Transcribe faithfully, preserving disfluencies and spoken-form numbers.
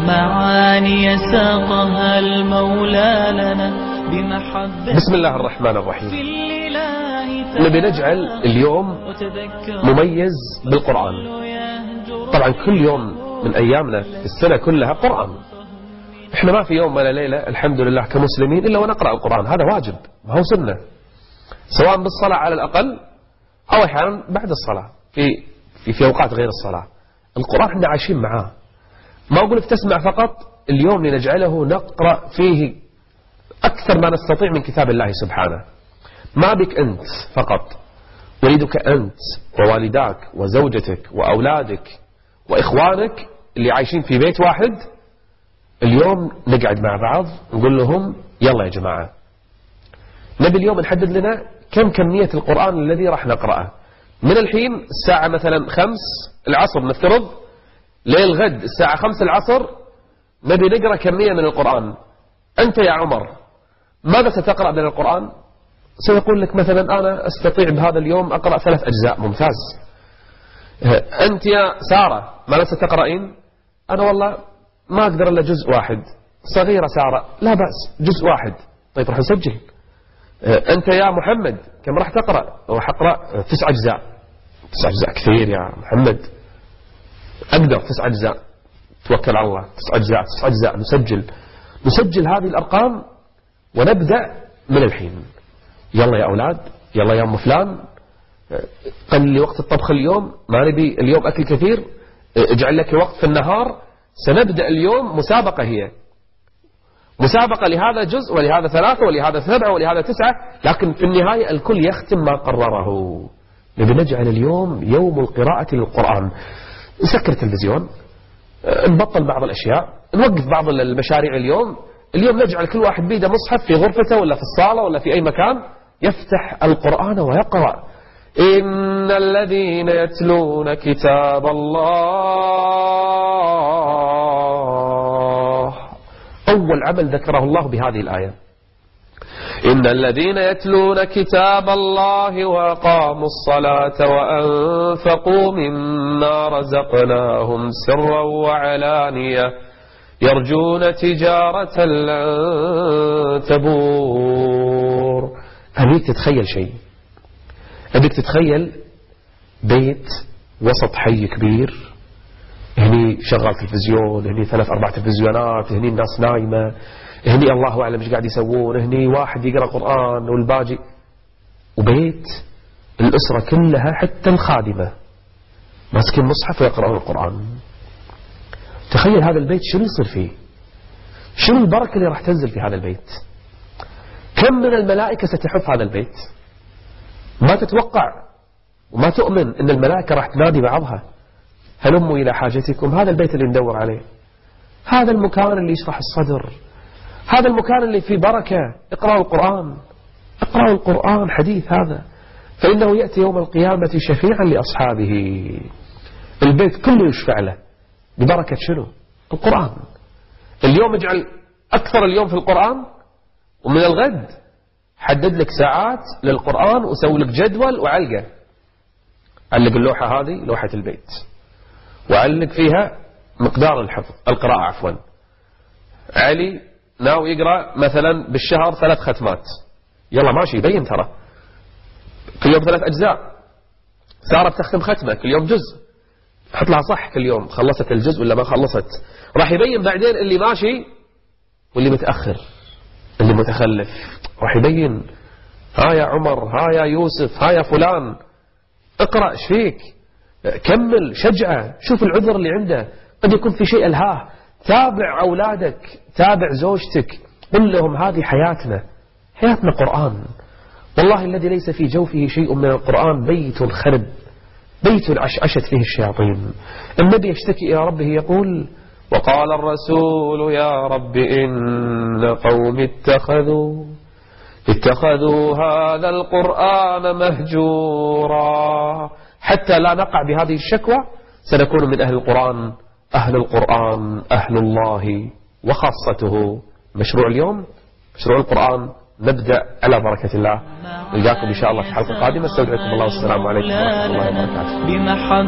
معاني ساقها المولى لنا بمحبة. بسم الله الرحمن الرحيم. نبي نجعل اليوم مميز بالقرآن. طبعا كل يوم من أيامنا في السنة كلها قرآن. احنا ما في يوم ولا ليلة الحمد لله كمسلمين إلا ونقرأ القرآن، هذا واجب ما هو سنة، سواء بالصلاة على الأقل أو أحيانا بعد الصلاة في في في أوقات غير الصلاة. القرآن احنا عايشين معاه. ما أقول لك تسمع فقط، اليوم لنجعله نقرأ فيه أكثر ما نستطيع من كتاب الله سبحانه. ما بك أنت فقط، أريدك أنت ووالداك وزوجتك وأولادك وإخوانك اللي عايشين في بيت واحد. اليوم نقعد مع بعض نقول لهم يلا يا جماعة، نبي اليوم نحدد لنا كم كمية القرآن الذي راح نقرأه من الحين الساعة مثلا خمس العصر نفترض للغد الساعة خمس العصر. نبي نقرأ كمية من القرآن. أنت يا عمر ماذا ستقرأ من القرآن؟ سيقول لك مثلا أنا أستطيع بهذا اليوم أقرأ ثلاث أجزاء. ممتاز. أنت يا سارة ماذا ستقرأين؟ أنا والله ما أقدر إلا جزء واحد. صغيرة سارة، لا بأس جزء واحد. طيب راح نسجل. أنت يا محمد كم راح تقرأ؟ راح أقرأ تسع أجزاء. تسع أجزاء كثير يا محمد. أقدر تسع أجزاء. توكل على الله. تسع أجزاء تسع أجزاء. نسجل نسجل هذه الأرقام ونبدأ من الحين. يلا يا أولاد، يلا يا أم فلان، قل لي وقت الطبخ اليوم، ما نبي اليوم أكل كثير، اجعل لك وقت في النهار. سنبدأ اليوم مسابقة، هي مسابقة لهذا جزء ولهذا ثلاثة ولهذا سبعة ولهذا تسعة، لكن في النهاية الكل يختم ما قرره. نبي نجعل اليوم يوم القراءة للقرآن. نسكر التلفزيون، نبطل بعض الأشياء، نوقف بعض المشاريع. اليوم اليوم نجعل كل واحد بيده مصحف في غرفته ولا في الصالة ولا في أي مكان، يفتح القرآن ويقرأ. إن الذين يتلون كتاب الله، أول عمل ذكره الله بهذه الآية. إن الذين يتلون كتاب الله وأقاموا الصلاة وأنفقوا مما رزقناهم سرا وعلانية يرجون تجارة لن تبور. أبيك تتخيل شيء، أبيك تتخيل بيت وسط حي كبير، هني شغال تلفزيون، هني ثلاث أربع تلفزيونات، هني الناس نايمة، هني الله أعلم ايش قاعد يسوون، هني واحد يقرأ قرآن والباقي، وبيت الأسرة كلها حتى الخادمة ماسكين مصحف ويقرأون القرآن. تخيل هذا البيت شنو يصير فيه، شنو البركة اللي راح تنزل في هذا البيت، كم من الملائكة ستحف هذا البيت. ما تتوقع وما تؤمن ان الملائكة راح تنادي بعضها هلموا إلى حاجتكم. هذا البيت اللي ندور عليه، هذا المكان اللي يشرح الصدر، هذا المكان اللي فيه بركة. اقرأوا القرآن، اقرأوا القرآن حديث هذا، فإنه يأتي يوم القيامة شفيعا لأصحابه. البيت كله يشفع له ببركة شنو؟ القرآن. اليوم اجعل أكثر اليوم في القرآن، ومن الغد حدد لك ساعات للقرآن وسوي لك جدول وعلقه. علق اللوحة هذه لوحة البيت، وعلق فيها مقدار الحفظ القراءة عفوا. علي ناوي يقرأ مثلا بالشهر ثلاث ختمات، يلا ماشي يبين ترى كل يوم ثلاث أجزاء. سارة بتختم ختمة كل يوم جزء، حط لها صح كل يوم خلصت الجزء ولا ما خلصت. راح يبين بعدين اللي ماشي واللي متأخر اللي متخلف، راح يبين ها يا عمر، ها يا يوسف، ها يا فلان، اقرأ ايش فيك، كمل، شجعه، شوف العذر اللي عنده، قد يكون في شيء ألهاه. تابع أولادك، تابع زوجتك، قل لهم هذه حياتنا، حياتنا قرآن. والله الذي ليس في جوفه شيء من القرآن بيت خرب، بيت عشعشت فيه الشياطين. النبي يشتكي إلى ربه يقول: وقال الرسول يا رب إن قوم اتخذوا اتخذوا هذا القرآن مهجورا. حتى لا نقع بهذه الشكوى سنكون من أهل القرآن. أهل القرآن أهل الله وخاصته. مشروع اليوم مشروع القرآن. نبدأ على بركة الله. نلقاكم إن شاء الله في حلقة قادمة. استودعكم الله والسلام عليكم ورحمة الله وبركاته.